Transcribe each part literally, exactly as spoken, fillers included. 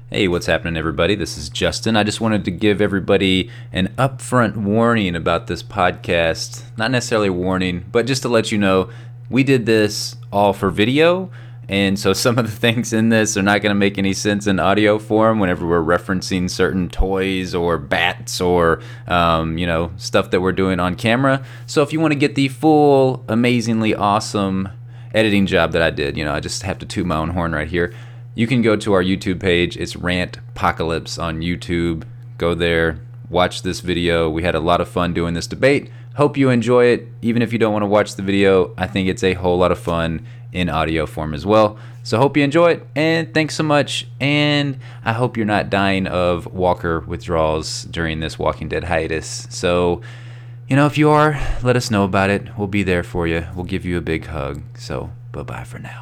Hey, what's happening, everybody? This is Justin. I just wanted to give everybody an upfront warning about this podcast. Not necessarily a warning, but just to let you know, we did this all for video, and so some of the things in this are not going to make any sense in audio form whenever we're referencing certain toys or bats or, um, you know, stuff that we're doing on camera. So if you want to get the full, amazingly awesome editing job that I did, you know, I just have to toot my own horn right here. You can go to our YouTube page. It's Rant Apocalypse on YouTube. Go there, watch this video. We had a lot of fun doing this debate. Hope you enjoy it. Even if you don't want to watch the video, I think it's a whole lot of fun in audio form as well. So hope you enjoy it, and thanks so much. And I hope you're not dying of Walker withdrawals during this Walking Dead hiatus. So, you know, if you are, let us know about it. We'll be there for you. We'll give you a big hug. So, bye-bye for now.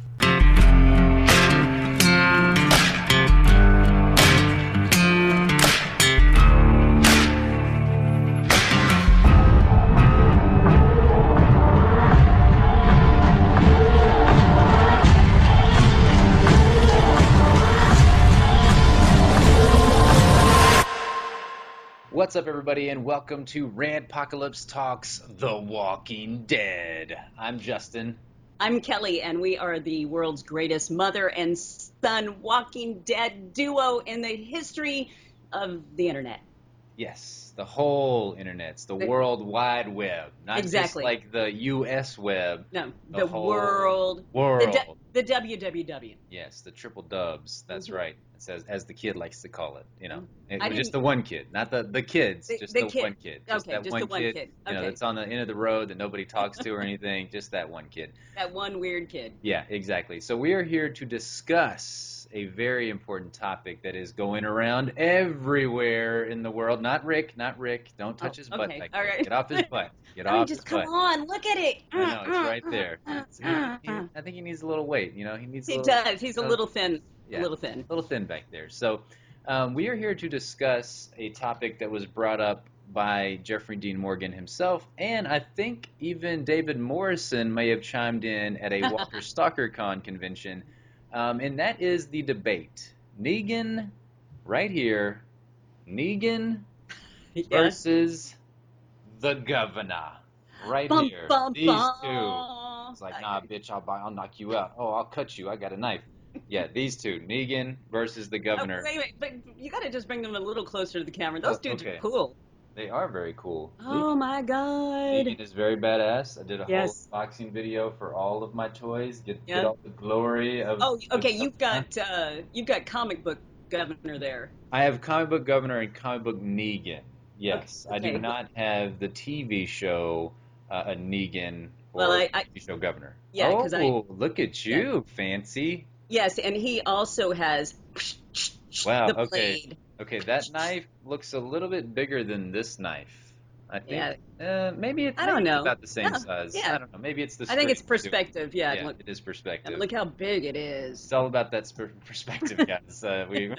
What's up, everybody, and welcome to Rant Apocalypse Talks The Walking Dead. I'm Justin. I'm Kelly, and we are the world's greatest mother and son Walking Dead duo in the history of the internet. Yes, the whole internet, the, the World Wide Web, not exactly. just like the U S web. No, the, the whole world, world. The, d- the W W W. Yes, the triple dubs. That's mm-hmm. right. It says, as the kid likes to call it. You know, it, I just the one kid, not the the kids, the, just the, the kid. one kid. Just okay, that just one the one kid. kid. You know, okay. that's on the end of the road that nobody talks to or anything. Just that one kid. That one weird kid. Yeah, exactly. So we are here to discuss a very important topic that is going around everywhere in the world. Not Rick, not Rick. Don't touch oh, his butt okay. back All there. right. Get off his butt. Get I mean, off just his come butt. on, look at it. I know, it's right there. It's, he, he, I think he needs a little weight. You know, he needs. A he little, does. He's a uh, little thin. Yeah, a little thin. A little thin back there. So um, we are here to discuss a topic that was brought up by Jeffrey Dean Morgan himself, and I think even David Morrison may have chimed in at a Walker Stalker Con convention, um, and that is the debate. Negan, right here, Negan yes. versus the governor, right bum, here. Bum, These bum. two. It's like, nah, bitch, I'll, I'll knock you out. Oh, I'll cut you. I got a knife. Yeah, these two, Negan versus the governor. Oh, wait, wait, but you got to just bring them a little closer to the camera. Those oh, dudes okay. are cool. They are very cool. Oh Negan, my god. Negan is very badass. I did a yes. whole unboxing video for all of my toys. Get, yeah. get all the glory of. Oh, okay. Of, you've got uh, you've got comic book governor there. I have comic book governor and comic book Negan. Yes, okay. I do not have the T V show uh, a Negan or well, I, I, T V show governor. Yeah, oh, I, look at you, yeah. fancy. Yes, and he also has wow, the okay. blade. Okay, that knife looks a little bit bigger than this knife. I think yeah. uh, maybe it's, I don't maybe know. it's about the same no, size. Yeah. I don't know. Maybe it's the. I think it's perspective. Yeah, yeah look, it is perspective. Look how big it is. It's all about that perspective, guys. uh, we.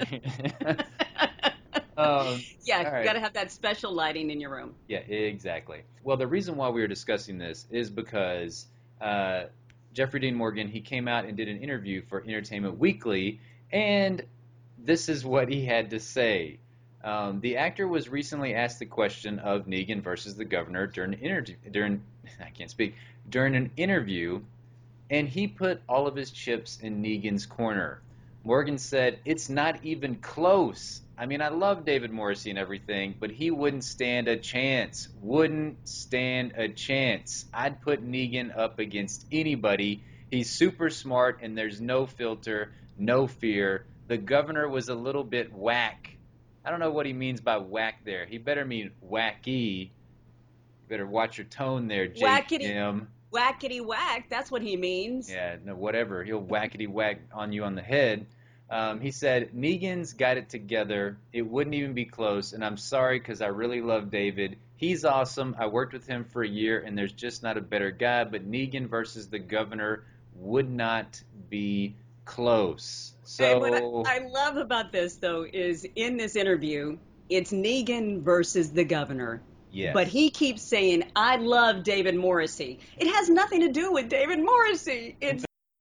um, yeah, right. You got to have that special lighting in your room. Yeah, exactly. Well, the reason why we are discussing this is because uh, Jeffrey Dean Morgan, he came out and did an interview for Entertainment Weekly, and this is what he had to say. Um, the actor was recently asked the question of Negan versus the governor during an interview. During I can't speak during an interview, and he put all of his chips in Negan's corner. Morgan said, "It's not even close. I mean, I love David Morrissey and everything, but he wouldn't stand a chance. Wouldn't stand a chance. I'd put Negan up against anybody. He's super smart, and there's no filter, no fear. The governor was a little bit whack." I don't know what he means by whack there. He better mean wacky. You better watch your tone there, J M. Whackity whack, that's what he means. Yeah, no, whatever. He'll whackity whack on you on the head. Um, he said, Negan's got it together. It wouldn't even be close, and I'm sorry because I really love David. He's awesome. I worked with him for a year, and there's just not a better guy, but Negan versus the governor would not be close. So what I, I love about this, though, is in this interview, it's Negan versus the governor. Yes. But he keeps saying, I love David Morrissey. It has nothing to do with David Morrissey. It's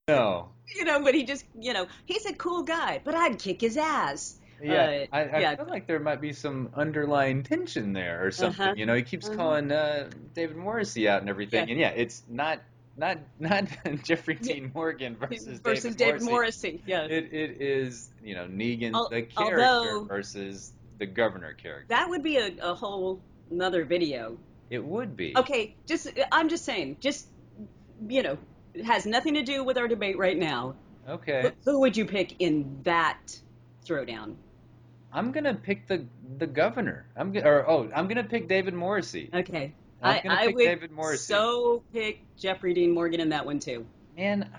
No. You know, but he just, you know, he's a cool guy, but I'd kick his ass. Yeah, Uh, I, I yeah. feel like there might be some underlying tension there or Uh-huh. something. You know, he keeps Uh-huh. calling uh, David Morrissey out and Yeah. everything, and yeah, it's not not not Jeffrey Yeah. Dean Morgan versus Versus David David Morrissey. Morrissey. Yeah. It it is, you know, Negan Al- the character Although versus the governor character. that would be a, a whole another video. It would be. Okay, just I'm just saying, just you know, it has nothing to do with our debate right now. Who, Okay. who would you pick in that throwdown? I'm gonna pick the the governor. I'm gonna or oh, I'm gonna pick David Morrissey. Okay. I'm I, gonna I pick would David Morrissey. so pick Jeffrey Dean Morgan in that one too. Man,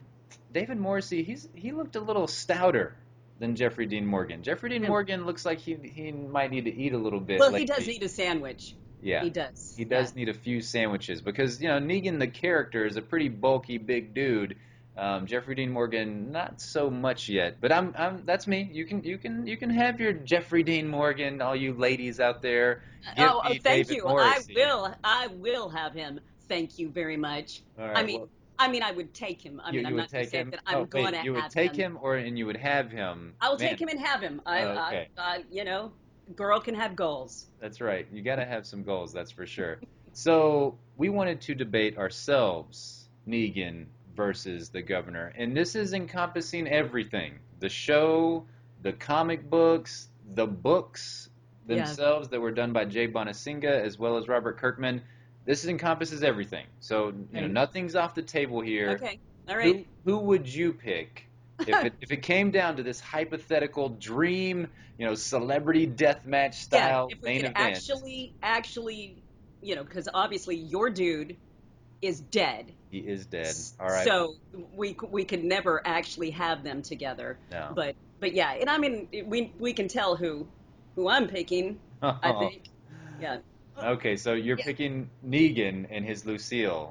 David Morrissey, he's he looked a little stouter than Jeffrey Dean Morgan. Jeffrey Dean Yeah. Morgan looks like he he might need to eat a little bit Well, he does lately. need a sandwich. Yeah, He does. he Yeah. does need a few sandwiches because you know Negan the character is a pretty bulky big dude. Um, Jeffrey Dean Morgan not so much yet, but I'm I'm that's me. You can you can you can have your Jeffrey Dean Morgan, all you ladies out there. Give Oh, oh, me thank David you. I Morrissey. will. I will have him. Thank you very much. All I right, mean, well, I mean, I would take him. I you mean, you I'm would not going to take say him. that I'm Oh going wait, to you would have take him. him, or and you would have him. I will Man, take him and have him. I, oh, I, okay. I, you know, girl can have goals. That's right. You got to have some goals, that's for sure. So, we wanted to debate ourselves, Negan versus the governor. And this is encompassing everything. The show, the comic books, the books Yeah. themselves that were done by Jay Bonasinga as well as Robert Kirkman. This encompasses everything. So, you know, Okay. nothing's off the table here. Okay. All Who right. who would you pick if it if it came down to this hypothetical dream, you know, celebrity deathmatch Yeah. style If we main could event? actually, actually, you know, because obviously your dude is dead. He is dead. All right. So we we could never actually have them together. No. But but yeah, and I mean we we can tell who who I'm picking. I think. Yeah. Okay, so you're Yeah. picking Negan and his Lucille.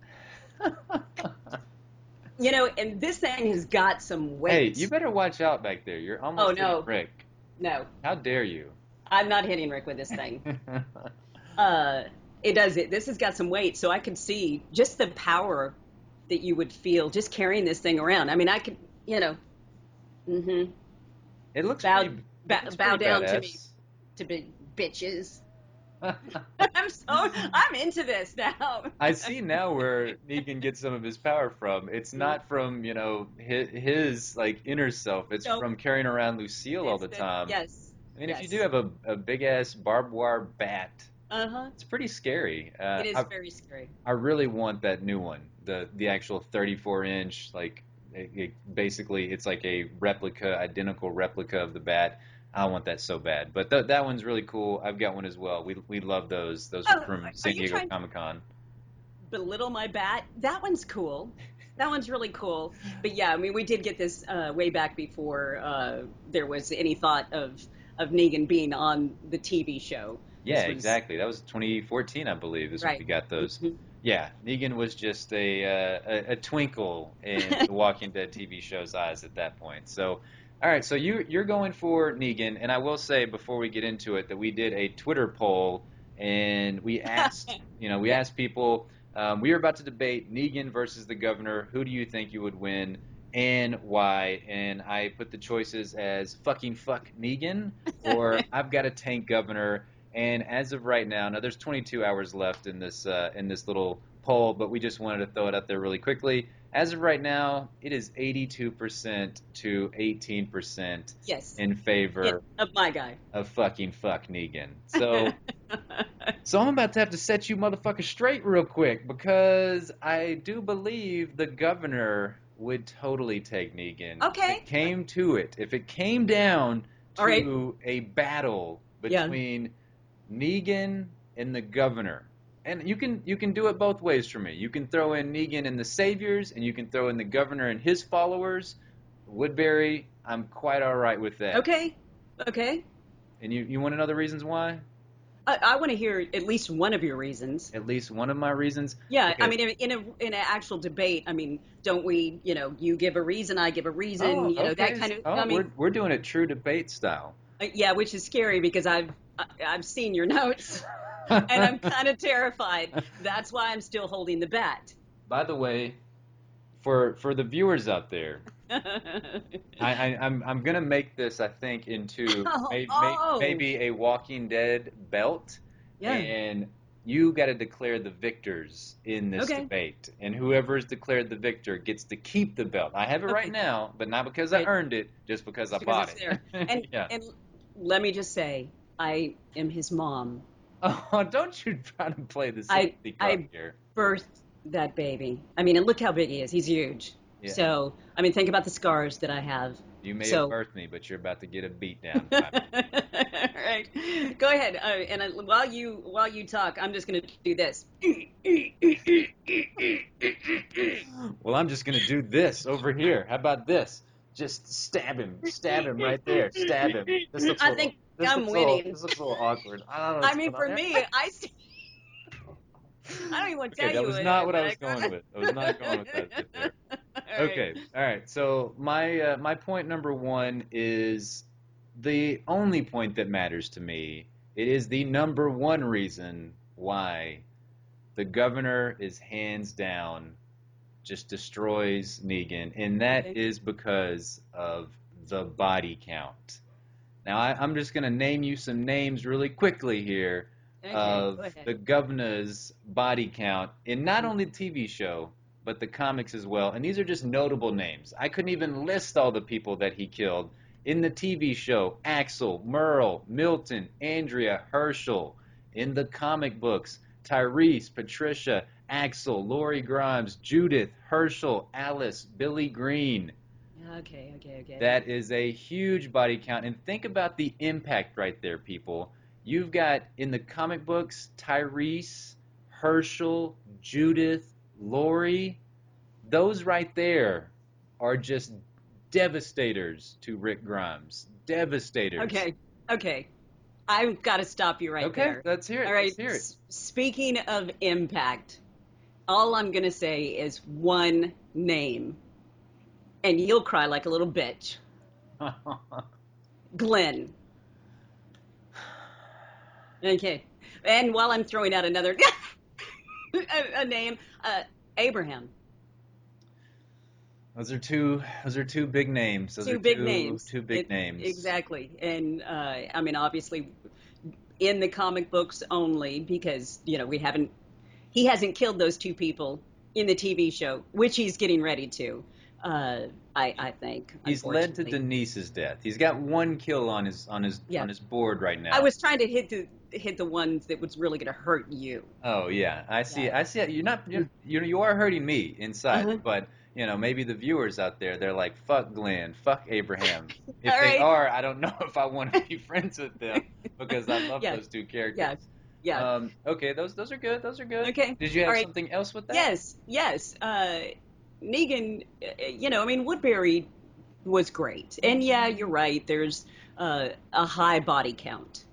You know, and this thing has got some Hey, weight. you better watch out back there. You're almost Oh, hitting no. Rick. No, How dare you? I'm not hitting Rick with this thing. uh, it does it. This has got some weight, so I could see just the power that you would feel just carrying this thing around. I mean, I could, you know, mm-hmm, It looks bow, pretty, bow, it looks bow pretty down badass. to me, to be bitches. I'm so I'm into this now. I see now where Negan gets some of his power from. It's not from, you know, his, his like inner self. It's Nope. from carrying around Lucille all It's the the- time. Yes. I mean, yes. if you do have a, a big ass barbed wire bat, Uh huh. it's pretty scary. Uh, It is I, very scary. I really want that new one, the the actual thirty-four inch, like it, it, basically it's like a replica, identical replica of the bat. I want that so bad. But th- that one's really cool. I've got one as well. We we love those. Those Oh, are from are San you Diego trying- Comic Con. Belittle my bat. That one's cool. That one's really cool. But yeah, I mean, we did get this uh, way back before uh, there was any thought of of Negan being on the T V show. Yeah, This was- exactly. That was twenty fourteen, I believe, is when Right. we got those. Mhm. Yeah, Negan was just a, uh, a a twinkle in the Walking Dead T V show's eyes at that point. So, all right, so you you're going for Negan, and I will say before we get into it that we did a Twitter poll, and we asked, you know, we asked people, um, we were about to debate Negan versus the Governor. Who do you think you would win, and why? And I put the choices as fucking fuck Negan or I've got a tank Governor. And as of right now, now there's twenty-two hours left in this uh, in this little poll, but we just wanted to throw it out there really quickly. As of right now, it is eighty-two percent to eighteen percent Yes. in favor Yeah, of my guy. of fucking fuck Negan. So, so I'm about to have to set you motherfuckers straight real quick because I do believe the Governor would totally take Negan. Okay. If it came to it, if it came down to All right. a battle Yeah. between Negan and the Governor. And you can you can do it both ways for me. You can throw in Negan and the Saviors, and you can throw in the Governor and his followers. Woodbury, I'm quite all right with that. Okay. Okay. And you, you want to know the reasons why? I, I want to hear at least one of your reasons. At least one of my reasons? Yeah, Okay. I mean, in, in a in an actual debate, I mean, don't we? You know, you give a reason, I give a reason. Oh, you know, okay. that kind of. Oh, I mean, we're, we're doing it true debate style. uh, yeah, which is scary because I've I- I've seen your notes and I'm kind of terrified. That's why I'm still holding the bat. By the way, for for the viewers out there, I, I I'm I'm gonna make this I think into oh, may, may, oh, maybe a Walking Dead belt, yeah. and you got to declare the victors in this Okay. debate, and whoever is declared the victor gets to keep the belt. I have it right Okay. now, but not because I Okay. earned it, just because I Just because bought it's there. And it. Yeah. and let me just say, I am his mom. Oh, don't you try to play the I sympathy card I here. birthed that baby. I mean, and look how big he is. He's huge. Yeah. So, I mean, think about the scars that I have. You may have So, birthed me, but you're about to get a beat down all by me. right, go ahead. Uh, and I, while you while you talk, I'm just going to do this. Well, I'm just gonna do this over here. How about this? Just stab him, stab him right there, stab him. This looks a I little, think this I'm looks a little, winning. this looks a little awkward. I don't know I what's mean, going on for there. me, I st- I don't even want to Okay, tell that you was what, not what I what was I going with. I was not going with that right there. All right. Okay, all right. So my uh, my point number one is the only point that matters to me. It is the number one reason why the governor is hands down just destroys Negan, and that Okay. is because of the body count. Now, I, I'm just going to name you some names really quickly here Okay. Go of ahead. the governor's body count in not only the T V show, but the comics as well. And these are just notable names. I couldn't even list all the people that he killed in the T V show: Axel, Merle, Milton, Andrea, Herschel. In the comic books: Tyrese, Patricia, Axel, Lori Grimes, Judith, Herschel, Alice, Billy Green. Okay. Okay. Okay. That is a huge body count. And think about the impact right there, people. You've got in the comic books Tyrese, Herschel, Judith, Lori. Those right there are just devastators to Rick Grimes. Devastators. Okay. Okay. I've got to stop you right Okay, there. let's hear it. All Let's right. hear it. S- speaking of impact, all I'm going to say is one name, and you'll cry like a little bitch. Glenn. Okay. And while I'm throwing out another a, a name, uh, Abraham. Those are two. Those are two big names. Those are Two big two names. two big It, names. exactly. And uh, I mean, obviously, in the comic books only, because you know we haven't. He hasn't killed those two people in the T V show, which he's getting ready to. Uh, I, I think, He's led to unfortunately. Denise's death. He's got one kill on his on his Yeah. on his board right I now. was trying to hit the hit the ones that was really going to hurt you. Oh yeah, I see. Yeah. I see. You're not. You're, you you are hurting me inside, Uh-huh. but you know maybe the viewers out there, they're like, "Fuck Glenn, fuck Abraham." If All they right. are, I don't know if I want to be friends with them because I love Yeah. those two Yeah. characters. Yeah. Um, okay, those those are good. Those are good. Okay. Did you All have right. something else with that? Yes. Yes. Uh, Negan, uh, you know, I mean, Woodbury was great. And yeah, you're right. There's uh, a high body count.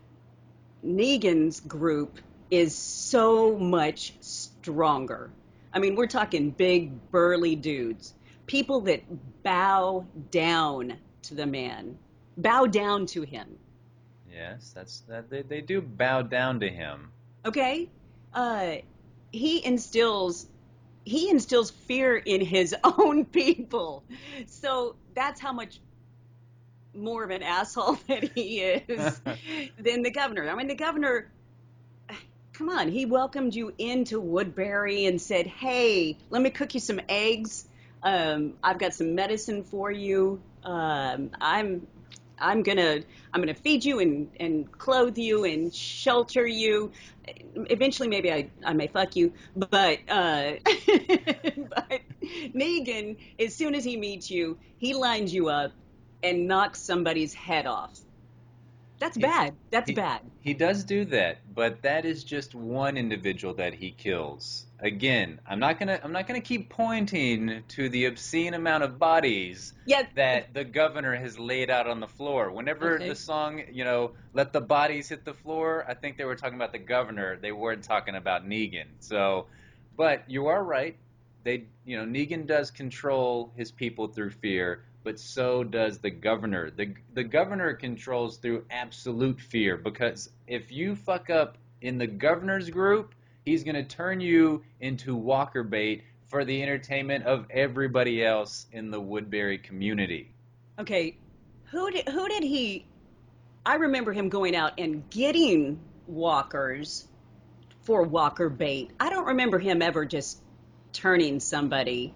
Negan's group is so much stronger. I mean, we're talking big, burly dudes, people that bow down to the man, bow down to him. Yes, that's that. They they do bow down to him. Okay? Uh, he instills he instills fear in his own people. So that's how much more of an asshole that he is than the governor. I mean, the governor, come on, he welcomed you into Woodbury and said, "Hey, let me cook you some eggs. Um, I've got some medicine for you. Um, I'm I'm gonna I'm gonna feed you and, and clothe you and shelter you. Eventually, maybe I, I may fuck you, but uh, but Negan, as soon as he meets you, he lines you up and knocks somebody's head off. That's He, bad. That's he bad. he does do that, but that is just one individual that he kills. Again, I'm not gonna I'm not gonna keep pointing to the obscene amount of bodies Yeah. that the governor has laid out on the floor. Whenever the Okay. song, you know, "Let the Bodies Hit the Floor," I think they were talking about the governor. They weren't talking about Negan. So, but you are right. They, you know, Negan does control his people through fear, but so does the governor. The the governor controls through absolute fear, because if you fuck up in the governor's group, he's going to turn you into walker bait for the entertainment of everybody else in the Woodbury community. Okay, who did who did he? I remember him going out and getting walkers for walker bait. I don't remember him ever just turning somebody.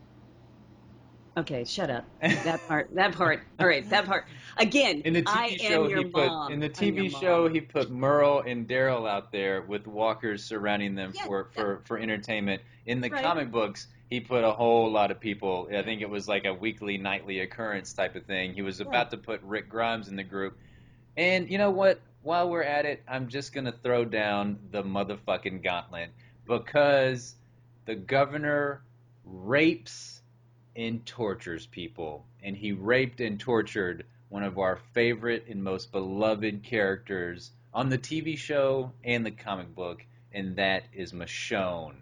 Okay, shut up. That part. That part. All right, that part. Again, In the T V I show, am your he put mom. in the I'm your T V show mom. he put Merle and Daryl out there with walkers surrounding them Yeah, for, yeah, for, for entertainment. In the right. comic books, he put a whole lot of people. I think it was like a weekly, nightly occurrence type of thing. He was Yeah. about to put Rick Grimes in the group. And you know what? While we're at it, I'm just gonna throw down the motherfucking gauntlet because the governor rapes and tortures people, and he raped and tortured one of our favorite and most beloved characters on the T V show and the comic book, and that is Michonne.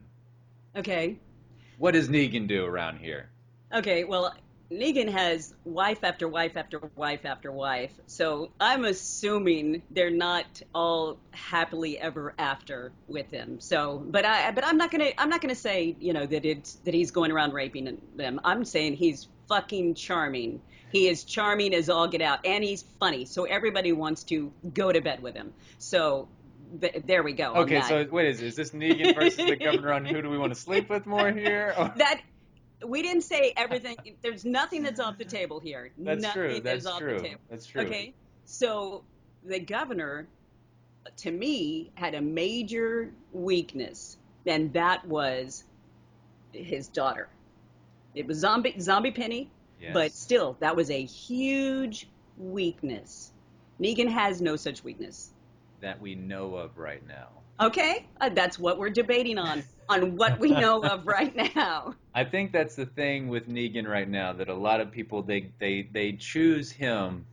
Okay. What does Negan do around here? Okay, well, Negan has wife after wife after wife after wife. So I'm assuming they're not all happily ever after with him. So, but I, but I'm not gonna, I'm not gonna say, you know, that it's that he's going around raping them. I'm saying he's fucking charming. He is charming as all get out, and he's funny. So everybody wants to go to bed with him. So th- there we go. on Okay, that. so wait, is is this Negan versus the governor on who do we want to sleep with more here? Or- that we didn't say everything. There's nothing that's off the table here. That's nothing true. is That's off true. the table. That's true. Okay, so the governor, to me, had a major weakness, and that was his daughter. It was zombie zombie Penny, Yes. but still, that was a huge weakness. Negan has no such weakness. That we know of right now. Okay, uh, that's what we're debating on, on what we know of right now. I think that's the thing with Negan right now, that a lot of people they they they choose him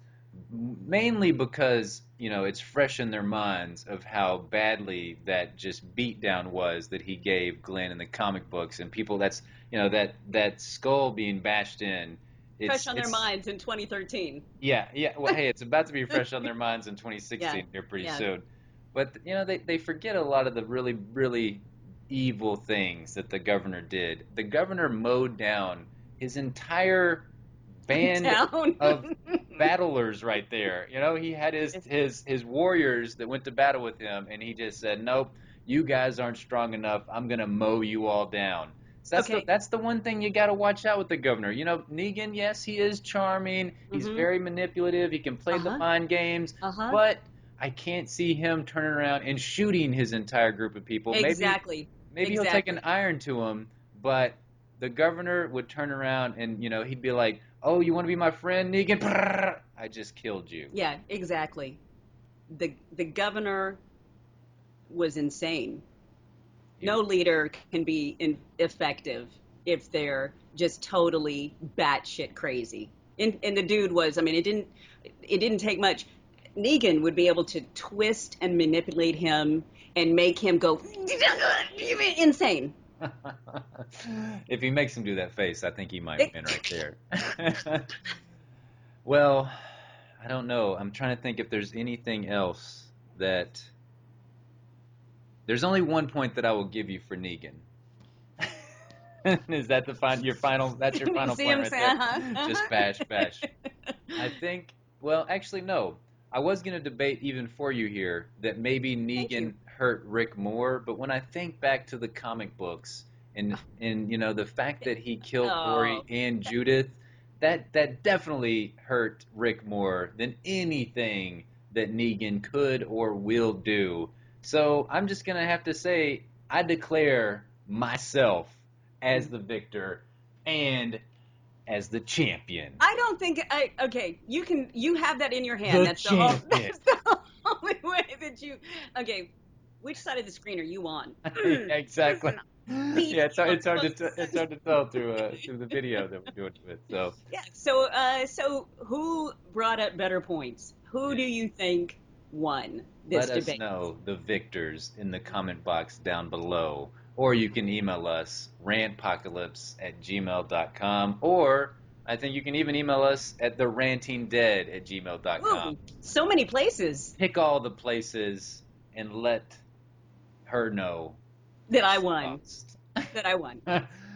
mainly because, you know, it's fresh in their minds of how badly that just beatdown was that he gave Glenn in the comic books, and people that's you know that that skull being bashed in. It's, Fresh on their it's- minds in twenty thirteen. Yeah, yeah. Well, hey, it's about to be fresh on their minds in twenty sixteen Yeah, here pretty yeah. soon. But you know, they they forget a lot of the really really evil things that the governor did. The governor mowed down his entire band Town. of battlers right there. You know, he had his his his warriors that went to battle with him, and he just said, "Nope, you guys aren't strong enough. I'm gonna mow you all down." So that's Okay. the that's the one thing you got to watch out with the governor. You know, Negan, yes, he is charming. He's Mhm. very manipulative. He can play the Uh-huh. mind games, Uh-huh. but I can't see him turning around and shooting his entire group of people. Exactly. Maybe maybe he'll take Exactly. an iron to him, but the governor would turn around and, you know, he'd be like, "Oh, you want to be my friend, Negan? Brrr, I just killed you." Yeah, exactly. The the governor was insane. No leader can be in, effective if they're just totally batshit crazy. And, and the dude was, I mean, it didn't it didn't take much. Negan would be able to twist and manipulate him and make him go insane. If he makes him do that face, I think he might win right there. Well, I don't know. I'm trying to think if there's anything else that... There's only one point that I will give you for Negan. Is that the fin- your final? That's your final See point what right I'm there. saying? Uh-huh. Just bash, bash. I think. Well, actually, no. I was going to debate even for you here that maybe Thank Negan you. hurt Rick more, but when I think back to the comic books and and you know the fact that he killed Oh. Lori and Judith, that that definitely hurt Rick more than anything that Negan could or will do. So I'm just going to have to say I declare myself as the victor and as the champion. I don't think I okay. You can you have that in your hand. The that's the o- champion. that's the only way that you. Okay, which side of the screen are you on? Exactly. Yeah, it's hard, it's hard to t- it's hard to tell through uh, through the video that we're doing with. So Yeah. So uh, so who brought up better points? Who do you think won this let us debate? know the victors in the comment box down below, or you can email us rantpocalypse at gmail dot com, or I think you can even email us at the ranting dead at gmail dot com. Ooh, so many places Pick all the places and let her know that I won. lost. That I won.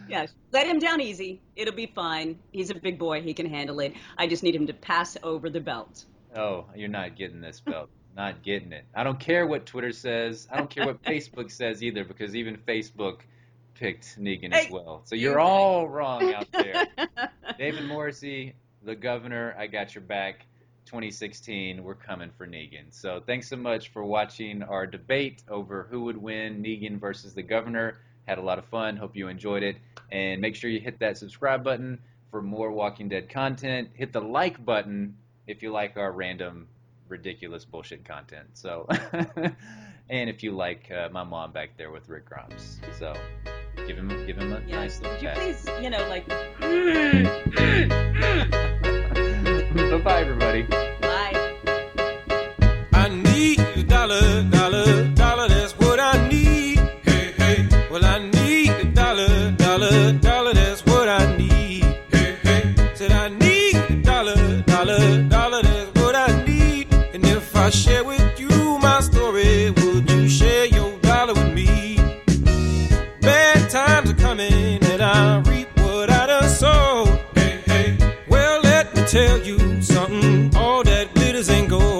Yeah, let him down easy. It'll be fine. He's a big boy. He can handle it. I just need him to pass over the belt. Oh, you're not getting this belt. Not getting it. I don't care what Twitter says. I don't care what Facebook says either, because even Facebook picked Negan as well. So you're all wrong out there. David Morrissey, the governor, I got your back. twenty sixteen, we're coming for Negan. So thanks so much for watching our debate over who would win, Negan versus the governor. Had a lot of fun. Hope you enjoyed it. And make sure you hit that subscribe button for more Walking Dead content. Hit the like button if you like our random, ridiculous bullshit content. So, and if you like uh, my mom back there with Rick Grimes. So give him, give him a yeah. nice little Would you pat. please, you know, like... Bye-bye, everybody. Bye. I need a dollar, dollar, dollar, that's what I need. Hey, hey. Well, I need a dollar, dollar, dollar, that's what I need. Hey, hey. Said I need a dollar, dollar, dollar, that's what I need. And if I share with you my story, would you share your dollar with me? Bad times are coming and I reap what I done sowed. Hey, hey. Well, let me tell you something, all that glitters ain't gold.